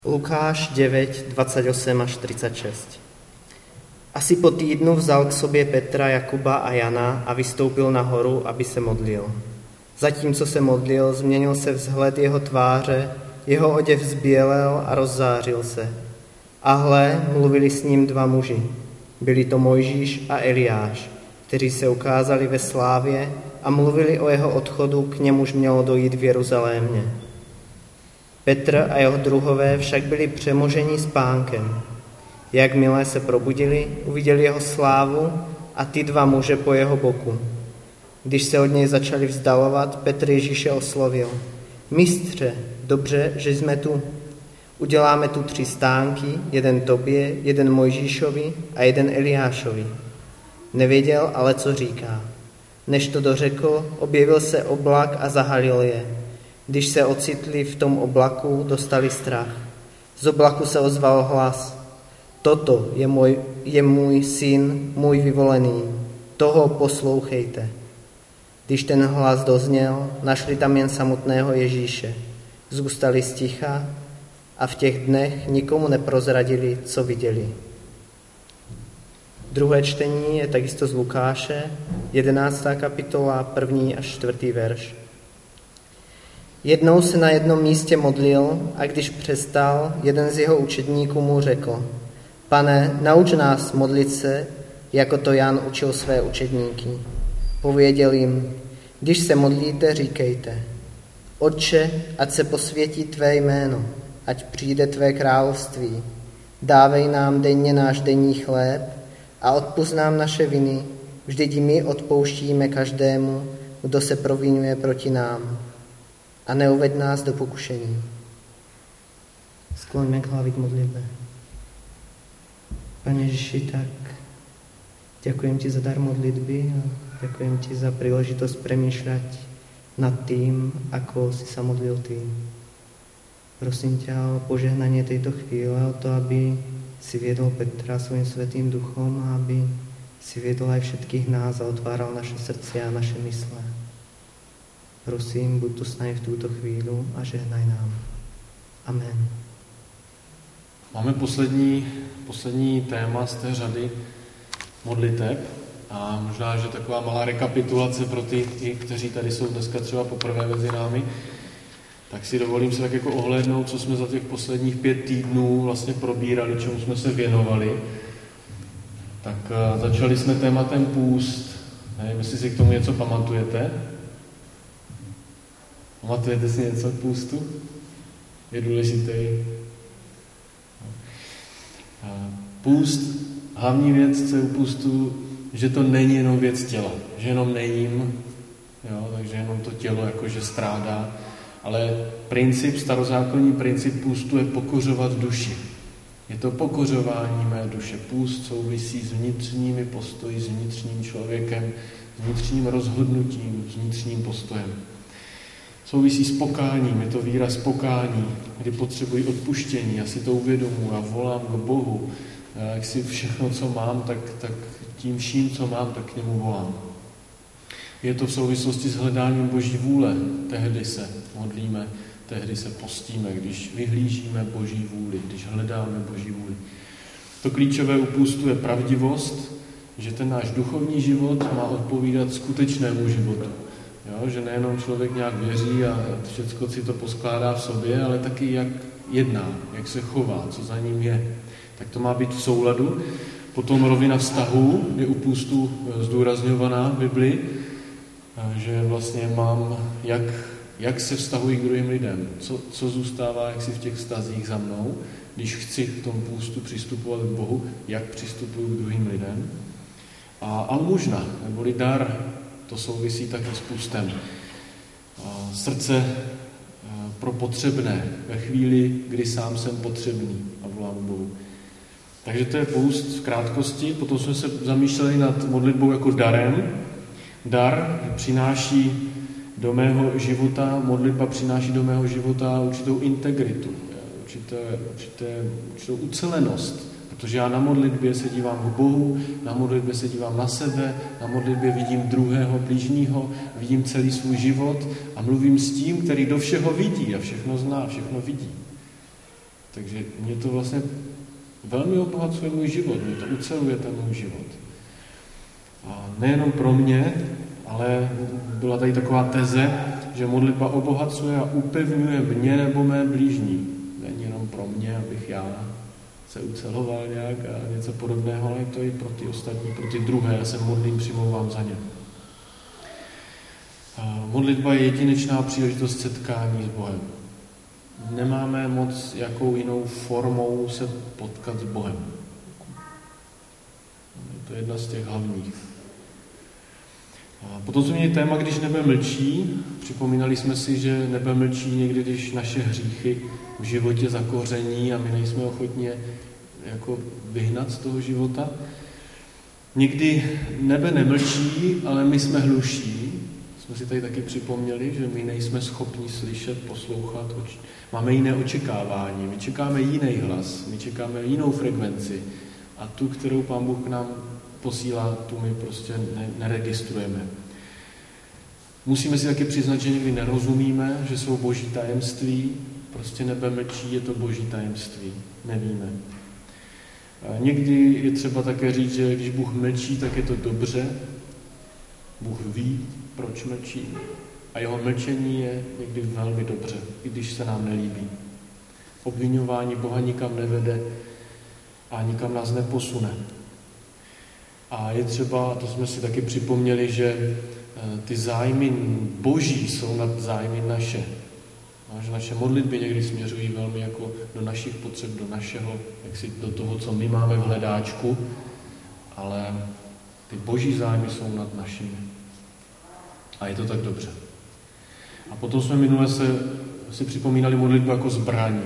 Lukáš 9, 28 až 36. Asi po týdnu vzal k sobě Petra, Jakuba a Jana a vystoupil nahoru, aby se modlil. Zatímco se modlil, změnil se vzhled jeho tváře, jeho oděv zbělel a rozzářil se. A hle, mluvili s ním dva muži. Byli to Mojžíš a Eliáš, kteří se ukázali ve slávě a mluvili o jeho odchodu, k němuž mělo dojít v Jeruzalémě. Petr a jeho druhové však byli přemoženi spánkem. Jakmile se probudili, uviděli jeho slávu a ty dva muže po jeho boku. Když se od něj začali vzdalovat, Petr Ježíše oslovil. Mistře, dobře, že jsme tu. Uděláme tu 3 stánky, jeden tobě, jeden Mojžíšovi a jeden Eliášovi. Nevěděl ale, co říká. Než to dořekl, objevil se oblak a zahalil je. Když se ocitli v tom oblaku, dostali strach. Z oblaku se ozval hlas. Toto je můj syn, můj vyvolený. Toho poslouchejte. Když ten hlas dozněl, našli tam jen samotného Ježíše. Zůstali sticha a v těch dnech nikomu neprozradili, co viděli. Druhé čtení je takisto z Lukáše, 11. kapitola, 1. až 4. verš. Jednou se na jednom místě modlil a když přestal, jeden z jeho učedníků mu řekl: Pane, nauč nás modlit se, jako to Jan učil své učedníky. Pověděl jim: Když se modlíte, říkejte: Otče, ať se posvětí tvé jméno, ať přijde tvé království. Dávej nám denně náš denní chléb a odpusť nám naše viny, vždyť my odpouštíme každému, kdo se provinuje proti nám. A neuveď nás do pokušení. Skloňme k hlavy k modlitbe. Pane Ježiši, tak ďakujem ti za dar modlitby a ďakujem ti za príležitosť premýšľať nad tým, ako si sa modlil ty. Prosím ťa o požehnanie tejto chvíle, o to, aby si viedol Petra svojím svätým duchom a aby si viedol aj všetkých nás a otváral naše srdcia a naše mysle. Prosím, buď tu s námi v túto chvíľu a žehnaj nám. Amen. Máme poslední téma z té řady modliteb a možná, že taková malá rekapitulace pro ty, kteří tady jsou dneska třeba poprvé mezi námi, tak si dovolím se tak jako ohlédnout, co jsme za těch posledních 5 týdnů vlastně probírali, čemu jsme se věnovali. Tak začali jsme tématem půst. Nevím, jestli si k tomu něco pamatujete. Pamatujete si něco k půstu? Je důležitý. Půst, hlavní věc, co je u půstu, že to není jenom věc těla, že jenom nejím, jo, takže jenom to tělo jakože strádá, ale starozákonní princip půstu je pokořovat duši. Je to pokořování mé duše. Půst souvisí s vnitřními postoji, s vnitřním člověkem, s vnitřním rozhodnutím, s vnitřním postojem. Souvisí s pokáním, je to výraz pokání, kdy potřebuji odpuštění, já si to uvědomuji a volám k Bohu. Jak si všechno, co mám, tak tím vším, co mám, tak k němu volám. Je to v souvislosti s hledáním Boží vůle. Tehdy se modlíme, tehdy se postíme, když vyhlížíme Boží vůli, když hledáme Boží vůli. To klíčové u půstu je pravdivost, že ten náš duchovní život má odpovídat skutečnému životu. Jo, že nejenom člověk nějak věří a všechno si to poskládá v sobě, ale taky jak jedná, jak se chová, co za ním je. Tak to má být v souladu. Potom rovina vztahů je u půstu zdůrazňovaná v Biblii, že vlastně mám, jak se vztahuji k druhým lidem, co zůstává, jak si v těch vztazích za mnou, když chci v tom půstu přistupovat k Bohu, jak přistupuji k druhým lidem. A almužna, neboli dar, to souvisí taky s půstem. Srdce pro potřebné ve chvíli, kdy sám jsem potřebný a volám Bohu. Takže to je půst v krátkosti. Potom jsme se zamýšleli nad modlitbou jako darem. Dar přináší do mého života, modlitba přináší do mého života určitou integritu, určitou ucelenost. Protože já na modlitbě se dívám k Bohu, na modlitbě se dívám na sebe, na modlitbě vidím druhého, blížního, vidím celý svůj život a mluvím s tím, který do všeho vidí a všechno zná, všechno vidí. Takže mě to vlastně velmi obohacuje můj život, mě to uceluje ten můj život. A nejenom pro mě, ale byla tady taková teze, že modlitba obohacuje a upevňuje mě nebo mé blížní. Není jenom pro mě, abych já se uceloval nějak a něco podobného, ale to i pro ty ostatní, pro ty druhé. Já se modlím, přimlouvám za ně. A modlitba je jedinečná příležitost setkání s Bohem. Nemáme moc jakou jinou formou se potkat s Bohem. To je jedna z těch hlavních. A potom jsme měli téma, když nebe mlčí. Připomínali jsme si, že nebe mlčí někdy, když naše hříchy v životě zakoření a my nejsme ochotni jako vyhnat z toho života. Někdy nebe nemlčí, ale my jsme hluší. Jsme si tady taky připomněli, že my nejsme schopni slyšet, poslouchat, máme jiné očekávání, my čekáme jiný hlas, my čekáme jinou frekvenci a tu, kterou Pán Bůh k nám posílá, tu my prostě neregistrujeme. Musíme si taky přiznat, že někdy nerozumíme, že jsou boží tajemství, prostě nebe mlčí, je to boží tajemství, nevíme. A někdy je třeba také říct, že když Bůh mlčí, tak je to dobře, Bůh ví, proč mlčí. A jeho mlčení je někdy velmi dobře, i když se nám nelíbí. Obviňování Boha nikam nevede a nikam nás neposune. A je třeba, to jsme si taky připomněli, že ty zájmy boží jsou nad zájmy naše. A že naše modlitby někdy směřují velmi jako do našich potřeb, do našeho, do toho, co my máme v hledáčku, ale ty boží zájmy jsou nad našimi. A je to tak dobře. A potom jsme minule si připomínali modlitbu jako zbraň.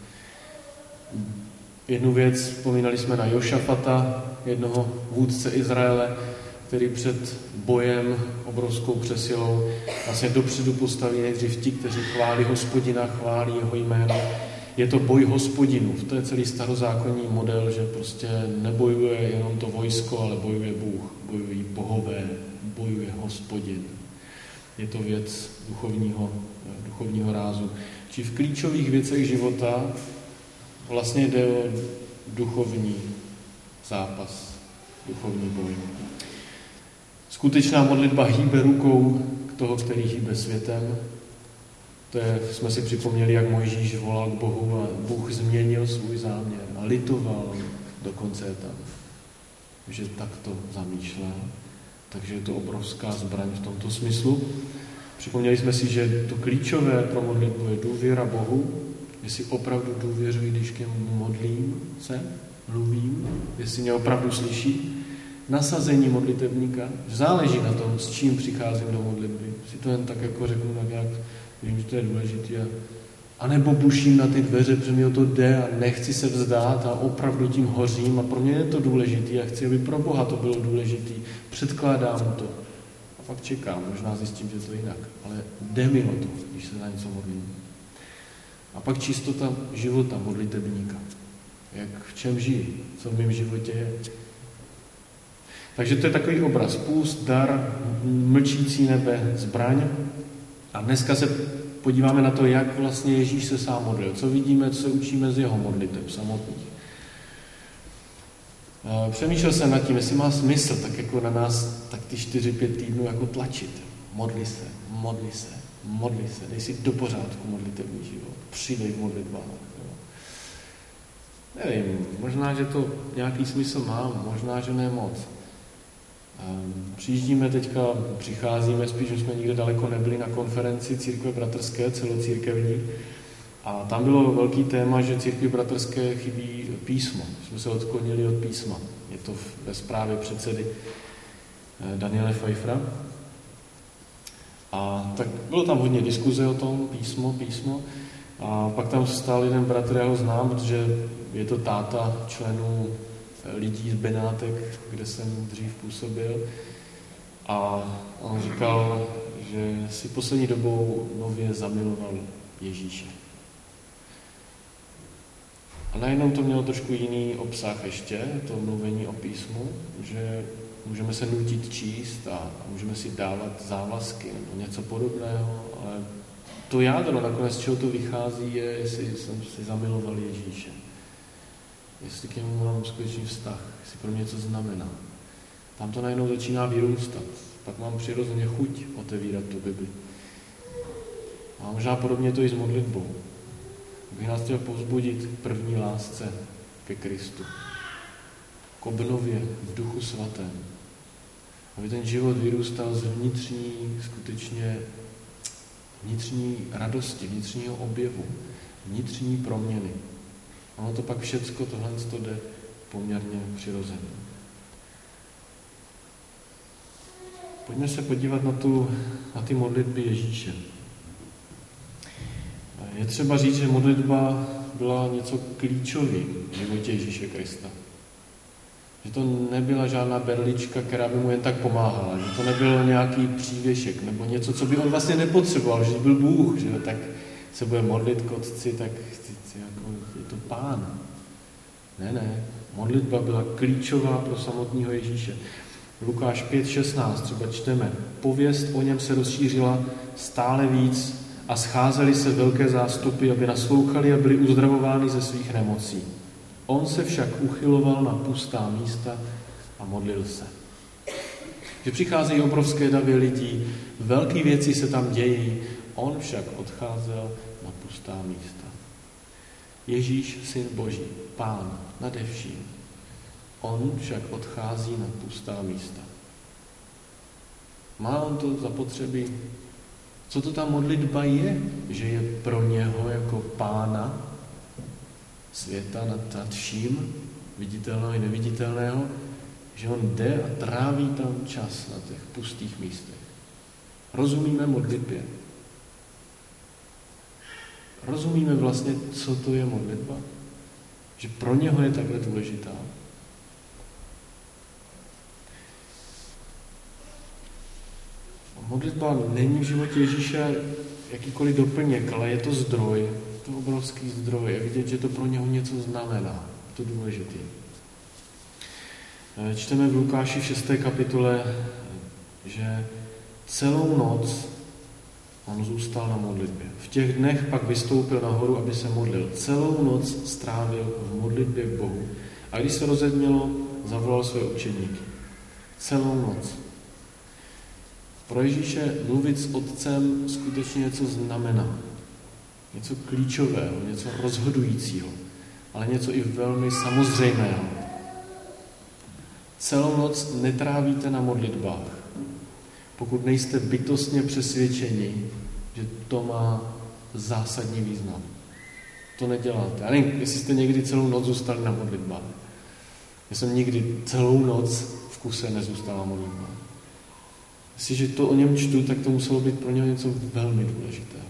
Jednu věc, vzpomínali jsme na Jošafata, jednoho vůdce Izraele, který před bojem obrovskou přesilou vlastně dopředu postaví nejdřív ti, kteří chválí Hospodina, chválí jeho jméno. Je to boj Hospodinů. To je celý starozákonní model, že prostě nebojuje jenom to vojsko, ale bojuje Bůh. Bojují bohové, bojuje Hospodin. Je to věc duchovního rázu. Či v klíčových věcech života vlastně jde o duchovní zápas, duchovní boj. Skutečná modlitba hýbe rukou k toho, který hýbe světem. Jsme si připomněli, jak Mojžíš volal k Bohu a Bůh změnil svůj záměr a litoval, dokonce tam, že tak to zamýšlel. Takže je to obrovská zbraň v tomto smyslu. Připomněli jsme si, že to klíčové pro modlitbu je důvěra Bohu, jestli opravdu důvěřuji, když k němu mluvím, jestli mě opravdu slyší. Nasazení modlitevníka, záleží na tom, s čím přicházím do modlitby. Si to jen tak jako řeknu, tak jak vím, že to je důležité. A nebo buším na ty dveře, protože mi o to jde a nechci se vzdát a opravdu tím hořím a pro mě je to důležité a chci, aby pro Boha to bylo důležité. Předkládám to a pak čekám, možná zjistím, že to jinak, ale jde mi o to, když se na něco modlím. A pak čistota života modlitebníka. V čem žijí, co v mém životě je. Takže to je takový obraz. Půst, dar, mlčící nebe, zbraň. A dneska se podíváme na to, jak vlastně Ježíš se sám modlil. Co vidíme, co se učíme z jeho modliteb samotných. Přemýšlel jsem nad tím, jestli má smysl tak jako na nás tak ty 4-5 týdnů jako tlačit. Modli se, dej si do pořádku modlitební život. Přidej v modlitbách. Nevím, možná, že to nějaký smysl má, možná, že ne moc. Přicházíme, spíš jsme nikde daleko nebyli na konferenci Církve bratrské, celocírkevní, a tam bylo velký téma, že Církvi bratrské chybí písmo. Jsme se odklonili od písma. Je to ve zprávě předsedy Daniele Pfeiffera. A tak bylo tam hodně diskuze o tom, písmo. A pak tam stál jeden bratr, já ho znám, protože je to táta členů lidí z Benátek, kde jsem dřív působil. A on říkal, že si poslední dobou nově zamiloval Ježíše. A najednou to mělo trošku jiný obsah ještě, to mluvení o písmu, že můžeme se nutit číst a můžeme si dávat závazky nebo něco podobného, ale to jádro nakonec, z čeho to vychází, je, jestli jsem si zamiloval Ježíše. Jestli k němu mám skutečný vztah, jestli pro mě něco znamená. Tam to najednou začíná vyrůstat. Pak mám přirozeně chuť otevírat tu Bibli. A možná podobně to i s modlitbou. Bych nás chtěl povzbudit k první lásce ke Kristu. K obnově v Duchu Svatém. Aby ten život vyrůstal z vnitřní radosti, vnitřního objevu, vnitřní proměny. Ono to pak všecko tohle jde poměrně přirozeně. Pojďme se podívat na ty modlitby Ježíše. Je třeba říct, že modlitba byla něco klíčový v životě Ježíše Krista. Že to nebyla žádná berlička, která by mu jen tak pomáhala. Že to nebylo nějaký přívěšek nebo něco, co by on vlastně nepotřeboval, že byl Bůh, že tak se bude modlit k Otci, tak jako je to Pán. Ne. Modlitba byla klíčová pro samotného Ježíše. Lukáš 5:16 třeba čteme. Pověst o něm se rozšířila stále víc a scházely se velké zástupy, aby naslouchali a byli uzdravováni ze svých nemocí. On se však uchyloval na pustá místa a modlil se. Že přicházejí obrovské davy lidí, velké věci se tam dějí, on však odcházel na pustá místa. Ježíš, Syn Boží, Pán nade vším. On však odchází na pustá místa. Má on to zapotřebí? Co to ta modlitba je? Že je pro něho jako Pána světa nad vším, viditelného i neviditelného, že on jde a tráví tam čas na těch pustých místech. Rozumíme modlitbě? Rozumíme vlastně, co to je modlitba? Že pro něho je takhle důležitá. Modlitba není v životě Ježíše jakýkoliv doplněk, ale je to zdroj, to obrovský zdroj. Je vidět, že to pro něho něco znamená. To důležité. Čteme v Lukáši 6. kapitole, že celou noc on zůstal na modlitbě. V těch dnech pak vystoupil nahoru, aby se modlil. Celou noc strávil v modlitbě k Bohu. A když se rozedmělo, zavolal své učedníky. Celou noc. Pro Ježíše mluvit s Otcem skutečně něco znamená. Něco klíčového, něco rozhodujícího, ale něco i velmi samozřejmého. Celou noc netrávíte na modlitbách, pokud nejste bytostně přesvědčeni, že to má zásadní význam. To neděláte. Já nevím, jestli jste někdy celou noc zůstali na modlitbách. Já jsem nikdy celou noc v kuse nezůstal na modlitbách. Jestliže to o něm čtu, tak to muselo být pro něho něco velmi důležitého.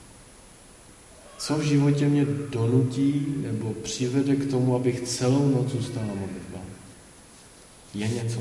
Co v životě mě donutí nebo přivede k tomu, abych celou noc zůstal na modlitbách? Je něco?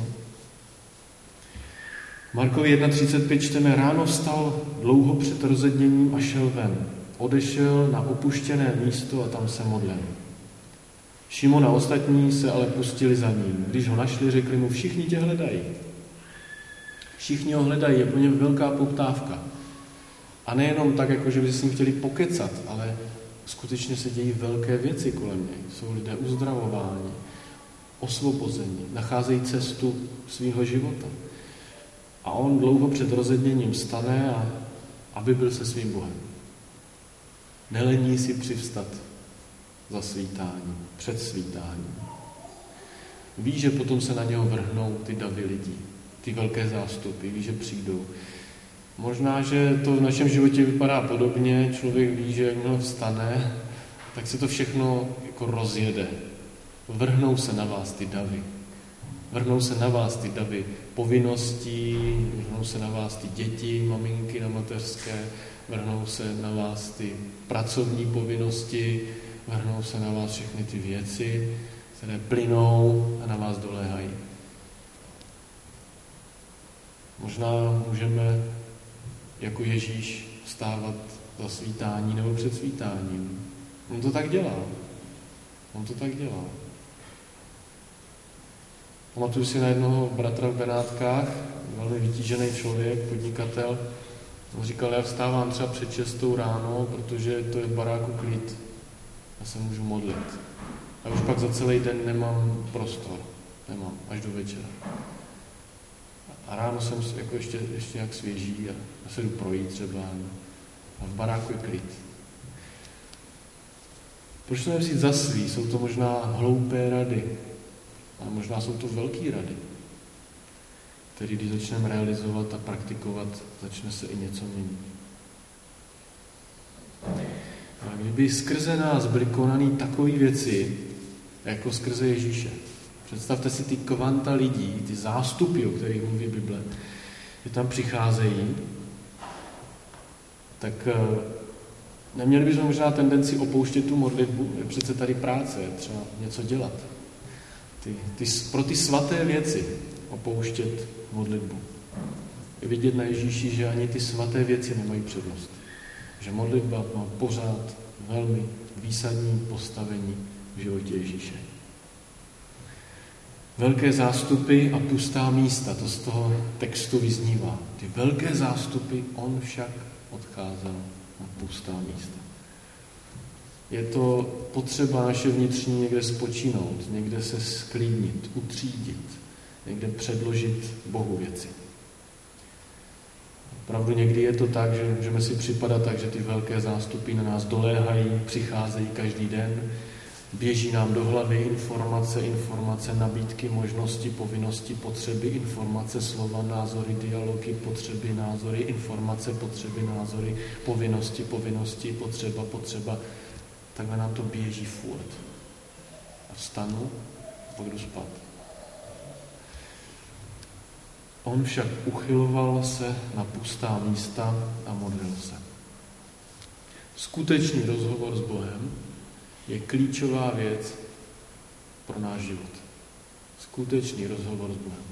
Markovi 1.35 čteme, ráno vstal dlouho před rozedněním a šel ven. Odešel na opuštěné místo a tam se modlil. Šimon a ostatní se ale pustili za ním. Když ho našli, řekli mu, všichni tě hledají. Všichni ho hledají, je pro ně velká poptávka. A nejenom tak, jako že by se s ním chtěli pokecat, ale skutečně se dějí velké věci kolem něj. Jsou lidé uzdravováni, osvobození, nacházejí cestu svého života. A on dlouho před rozedněním stane, aby byl se svým Bohem. Nelení si přivstat za svítání, před svítáním. Ví, že potom se na něho vrhnou ty davy lidí, ty velké zástupy, ví, že přijdou. Možná, že to v našem životě vypadá podobně, člověk ví, že jakmile vstane, tak se to všechno jako rozjede. Vrhnou se na vás ty davy. Vrhnou se na vás ty davy povinností, vrhnou se na vás ty děti, maminky na mateřské, vrhnou se na vás ty pracovní povinnosti, vrhnou se na vás všechny ty věci, které plynou a na vás doléhají. Možná můžeme jako Ježíš vstávat za svítání nebo před svítáním. On to tak dělá. Pamatuju si na jednoho bratra v Benátkách, velmi vytížený člověk, podnikatel, On říkal, já vstávám třeba před 6 ráno, protože to je v baráku klid. Já se můžu modlit. A už pak za celý den nemám prostor. Nemám, až do večera. A ráno jsem jako ještě jak svěží a já se jdu projít třeba. A v baráku je klid. Proč to nevzít za svý? Jsou to možná hloupé rady. A možná jsou to velké rady, které když začneme realizovat a praktikovat, začne se i něco měnit. A kdyby skrze nás byly konané takové věci, jako skrze Ježíše. Představte si ty kvanta lidí, ty zástupy, o kterých mluví Bible, že tam přicházejí, tak neměli bychom možná tendenci opouštět tu modlitbu, je přece tady práce, třeba něco dělat. Pro ty svaté věci opouštět modlitbu. Je vidět na Ježíši, že ani ty svaté věci nemají přednost. Že modlitba má pořád velmi výsadní postavení v životě Ježíše. Velké zástupy a pustá místa, to z toho textu vyznívá. Ty velké zástupy, on však odcházel na pustá místa. Je to potřeba naše vnitřní někde spočinout, někde se sklidnit, utřídit, někde předložit Bohu věci. Opravdu někdy je to tak, že můžeme si připadat tak, že ty velké zástupy na nás doléhají, přicházejí každý den, běží nám do hlavy informace, nabídky, možnosti, povinnosti, potřeby, informace, slova, názory, dialogy, potřeby, názory, informace, potřeby, názory, povinnosti, potřeba. Takhle nám to běží furt. A vstanu a pak jdu spát. On však uchyloval se na pustá místa a modlil se. Skutečný rozhovor s Bohem je klíčová věc pro náš život. Skutečný rozhovor s Bohem.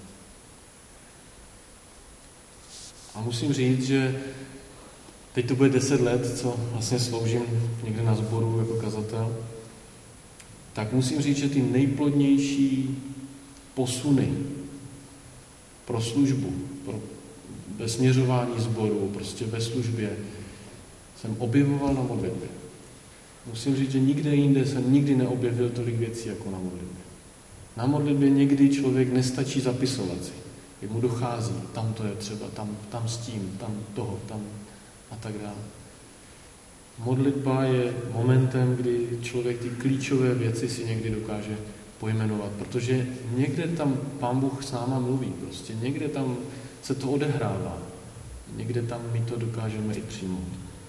A musím říct, že teď to bude 10 let, co vlastně sloužím někde na sboru jako kazatel, tak musím říct, že ty nejplodnější posuny pro službu, ve směřování sboru, prostě ve službě, jsem objevoval na modlitbě. Musím říct, že nikde jinde jsem nikdy neobjevil tolik věcí jako na modlitbě. Na modlitbě někdy člověk nestačí zapisovat si. Jak mu dochází, tam to je třeba, tam s tím, tam toho, tam a tak dále. Modlitba je momentem, kdy člověk ty klíčové věci si někdy dokáže pojmenovat, protože někde tam Pán Bůh s náma mluví, prostě někde tam se to odehrává, někde tam my to dokážeme i přijmout.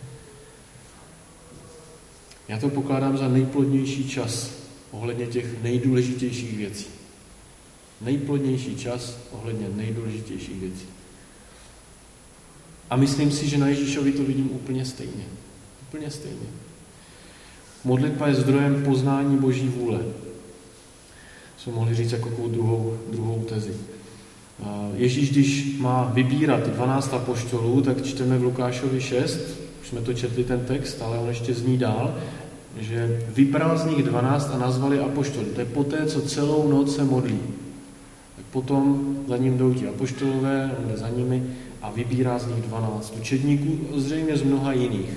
Já to pokládám za nejplodnější čas ohledně těch nejdůležitějších věcí. Nejplodnější čas ohledně nejdůležitějších věcí. A myslím si, že na Ježíšovi to vidím úplně stejně. Úplně stejně. Modlitba je zdrojem poznání Boží vůle. Jsme mohli říct jako druhou tezi. Ježíš, když má vybírat 12 apoštolů, tak čteme v Lukášovi 6, už jsme to četli ten text, ale on ještě zní dál, že vybral z nich 12 a nazvali apoštoly. To je poté, co celou noc se modlí. Tak potom za ním jdou ti apoštolové, on jde za nimi a vybírá z nich 12 učedníků, zřejmě z mnoha jiných.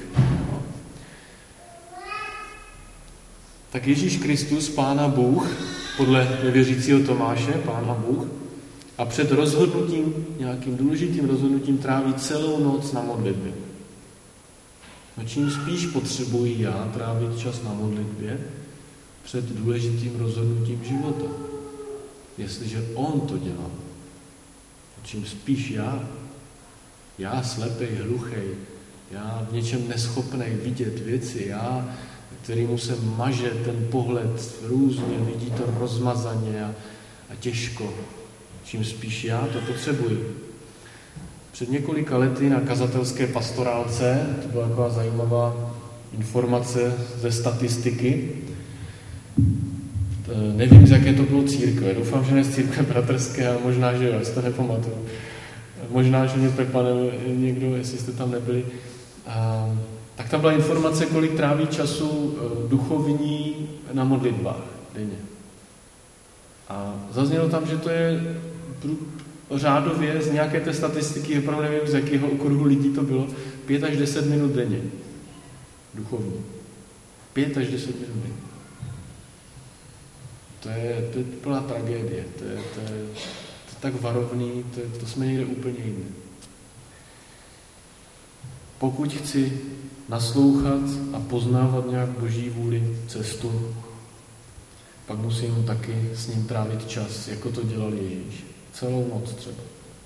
Tak Ježíš Kristus, Pána Bůh, podle nevěřícího Tomáše, Pána Bůh, a před rozhodnutím, nějakým důležitým rozhodnutím tráví celou noc na modlitbě. No čím spíš potřebuji já trávit čas na modlitbě před důležitým rozhodnutím života. Jestliže on to dělá. Čím spíš já slepej, hluchej, já v něčem neschopnej vidět věci, já, kterýmu se maže ten pohled různě, vidí to rozmazaně a těžko. Čím spíš já to potřebuji. Před několika lety na kazatelské pastorálce, to byla taková zajímavá informace ze statistiky, nevím, z jaké to bylo církve, doufám, že ne z církve bratrské, ale možná, že jo, já si to nepamatuju. Možná, že mě prepane někdo, jestli jste tam nebyli. Tak tam byla informace, kolik tráví času duchovní na modlitbách denně. A zaznělo tam, že to je řádově z nějaké té statistiky, opravdu nevím, z jakého okruhu lidí to bylo, 5 až 10 minut denně. Duchovní. 5 až 10 minut denně. To je plná tragédie. To je tak varovný, to jsme někde úplně jinde. Pokud chci naslouchat a poznávat nějak Boží vůli, cestu, pak musím taky s ním trávit čas, jako to dělal Ježíš. Celou noc třeba.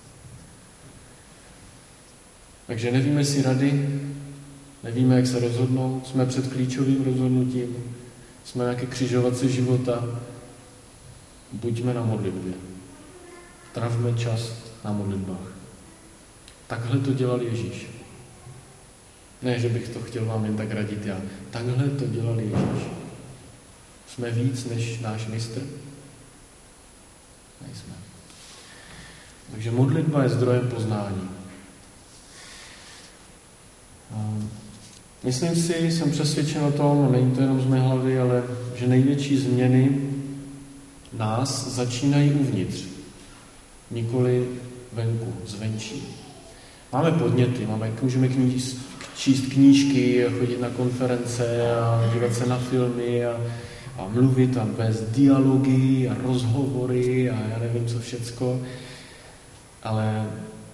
Takže nevíme si rady, nevíme, jak se rozhodnout, jsme před klíčovým rozhodnutím, jsme na nějaké křižovatce života, buďme na modlitbě. Trávme čas na modlitbách. Takhle to dělal Ježíš. Ne, že bych to chtěl vám jen tak radit já. Takhle to dělal Ježíš. Jsme víc než náš mistr? Nejsme. Takže modlitba je zdrojem poznání. Myslím si, jsem přesvědčen o tom, není to jenom z mé hlavy, ale že největší změny nás začínají uvnitř, nikoli venku, zvenčí. Máme podněty, můžeme číst knížky, chodit na konference a dívat se na filmy a mluvit a vést dialogy a rozhovory a já nevím co všecko, ale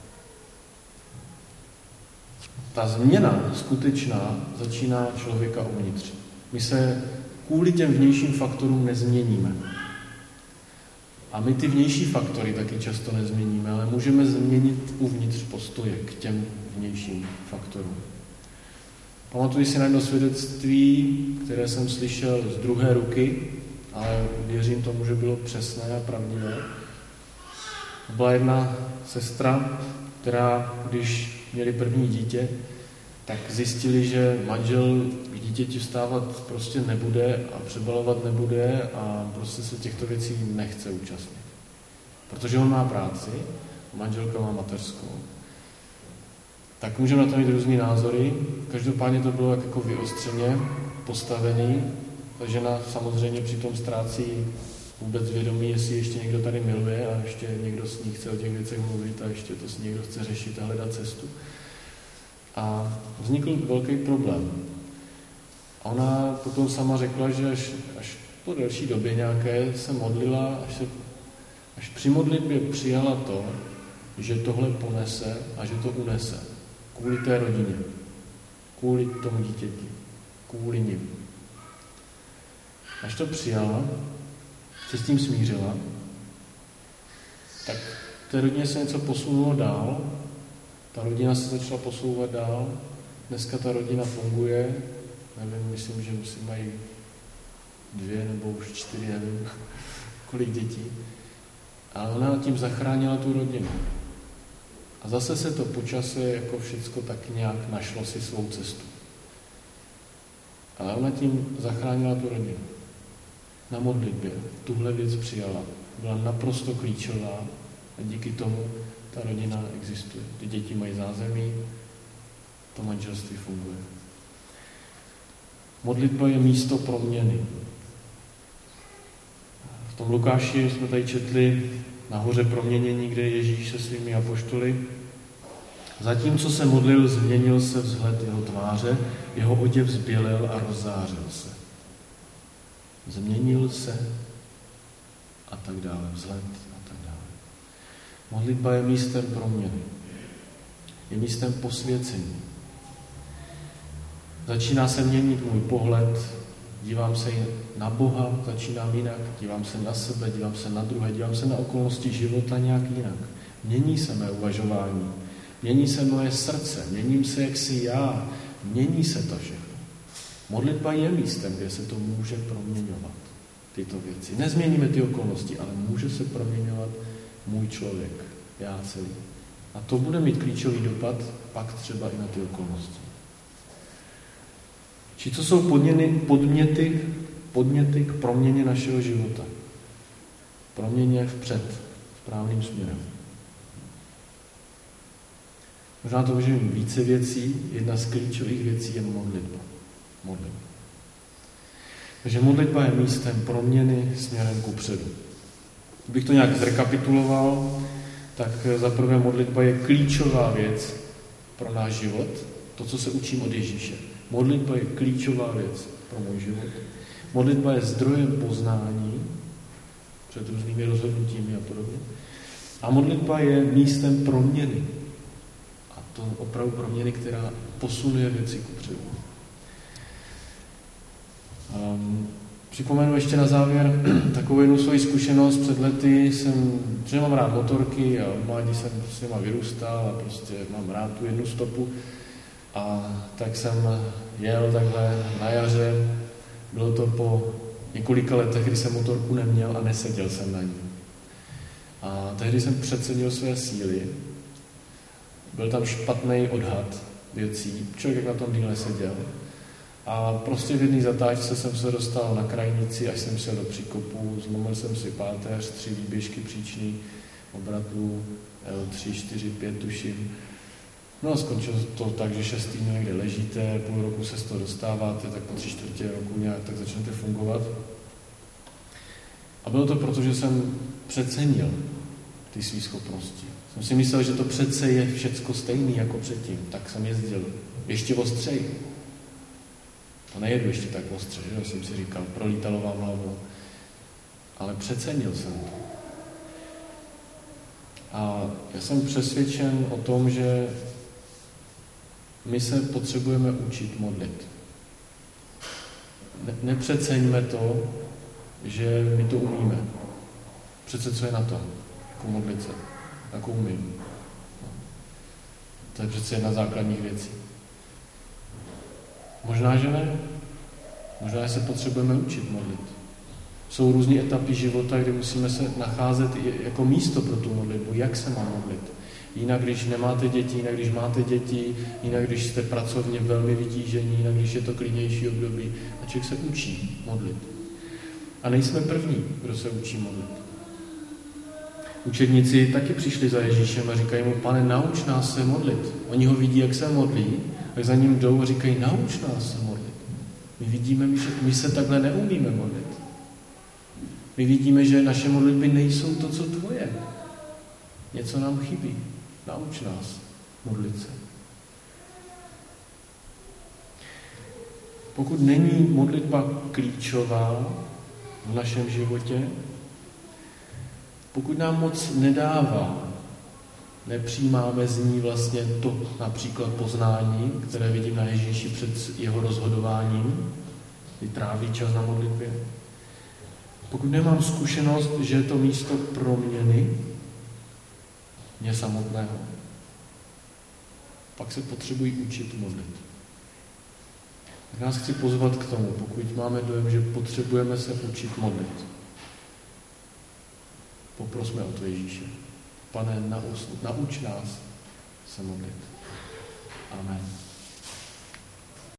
ta změna skutečná začíná člověka uvnitř. My se kvůli těm vnějším faktorům nezměníme. A my ty vnější faktory taky často nezměníme, ale můžeme změnit uvnitř postoje k těm vnějším faktorům. Pamatuji si na jedno svědectví, které jsem slyšel z druhé ruky, ale věřím tomu, že bylo přesné a pravdivé. Byla jedna sestra, která, když měli první dítě, tak zjistili, že manžel k dítěti vstávat prostě nebude a přebalovat nebude a prostě se těchto věcí nechce účastnit. Protože on má práci, manželka má mateřskou. Tak můžeme na to mít různý názory. Každopádně to bylo jako vyostřeně postavený. Ta žena samozřejmě přitom ztrácí vůbec vědomí, jestli ještě někdo tady miluje a ještě někdo s ní chce o těch věcech mluvit a ještě to s ní někdo chce řešit a hledat cestu. A vznikl velký problém. A ona potom sama řekla, že až po delší době nějaké se modlila, až při modlitbě přijala to, že tohle ponese a že to unese. Kvůli té rodině, kvůli tomu dítěti, kvůli nim. Až to přijala, se s tím smířila, tak té rodině se něco posunulo dál, ta rodina se začala posouvat dál, dneska ta rodina funguje, nevím, myslím, že mají 2 nebo už 4, nevím, kolik dětí, ale ona tím zachránila tu rodinu. A zase se to po čase jako všecko tak nějak našlo si svou cestu. Ale ona tím zachránila tu rodinu. Na modlitbě tuhle věc přijala. Byla naprosto klíčová a díky tomu ta rodina existuje. Ty děti mají zázemí, to manželství funguje. Modlitba je místo proměny. V tom Lukáši jsme tady četli nahoře proměnění, kde Ježíš se svými apoštoly. Zatímco se modlil, změnil se vzhled jeho tváře, jeho oděv zbělel a rozzářil se. Změnil se a tak dále, vzhled a tak dále. Modlitba je místem proměny. Je místem posvěcení. Začíná se měnit můj pohled, dívám se na Boha, začínám jinak, dívám se na sebe, dívám se na druhé, dívám se na okolnosti života nějak jinak. Mění se mé uvažování, mění se moje srdce, měním se jaksi já, mění se to všechno. Modlitba je místem, kde se to může proměňovat, tyto věci. Nezměníme ty okolnosti, ale může se proměňovat můj člověk, já celý. A to bude mít klíčový dopad pak třeba i na ty okolnosti. Či co jsou podněty k proměně našeho života? Proměně vpřed, správným směrem. Možná to může mít více věcí, jedna z klíčových věcí je modlitba. Takže modlitba je místem proměny směrem kupředu. Kdybych to nějak zrekapituloval, tak za prvé modlitba je klíčová věc pro náš život, to, co se učím od Ježíše. Modlitba je klíčová věc pro můj život. Modlitba je zdrojem poznání před různými rozhodnutími a podobně. A modlitba je místem proměny. A to opravdu proměny, která posunuje věci kupředu. Připomenu ještě na závěr takovou jednu svoji zkušenost. Před lety že mám rád motorky a v mládí jsem s nima vyrůstal a prostě mám rád tu jednu stopu. A tak jsem jel takhle na jaře. Bylo to po několika letech, kdy jsem motorku neměl a neseděl jsem na ní. A tehdy jsem přecenil své síly. Byl tam špatný odhad věcí. Člověk na tom díl neseděl. A prostě v jedné zatáčce jsem se dostal na krajnici, až jsem šel do příkopu, zlomil jsem si páteř, 3 výběžky příčný, obratů, 3, 4, 5 tuším. No a skončilo to tak, že 6 týdnů někde ležíte, půl roku se z toho dostáváte, tak po 3/4 roku nějak tak začnete fungovat. A bylo to proto, že jsem přecenil ty svý schopnosti. Jsem si myslel, že to přece je všecko stejný jako předtím, tak jsem jezdil ještě ostřeji. To nejedu ještě tak ostře, že jsem si říkal, prolítalo vám hlavou. Ale přecenil jsem to. A já jsem přesvědčen o tom, že my se potřebujeme učit modlit. Nepřeceňme to, že my to umíme. Přece co je na tom? Jako modlit se. Jako umím. To je přece jedna z základních věcí. Možná, že ne. Možná, že se potřebujeme učit modlit. Jsou různé etapy života, kdy musíme se nacházet jako místo pro tu modlitbu. Jak se má modlit? Jinak, když nemáte děti, jinak, když máte děti, jinak, když jste pracovně velmi vytížení, jinak, když je to klidnější období. A člověk se učí modlit. A nejsme první, kdo se učí modlit. Učedníci taky přišli za Ježíšem a říkají mu, Pane, nauč nás se modlit. Oni ho vidí, jak se modlí, tak za ním jdou a říkají, nauč nás se modlit. My vidíme, že my se takhle neumíme modlit. My vidíme, že naše modlitby nejsou to, co tvoje. Něco nám chybí. Nauč nás modlit se. Pokud není modlitba klíčová v našem životě, pokud nám moc nedává, nepřijímáme z ní vlastně to například poznání, které vidím na Ježíši před jeho rozhodováním, kdy tráví čas na modlitbě. Pokud nemám zkušenost, že je to místo proměny mě samotného, pak se potřebuji učit modlit. Tak nás chci pozvat k tomu, pokud máme dojem, že potřebujeme se učit modlit. Poprosme o to Ježíše. Pane, nauč nás se modlit. Amen.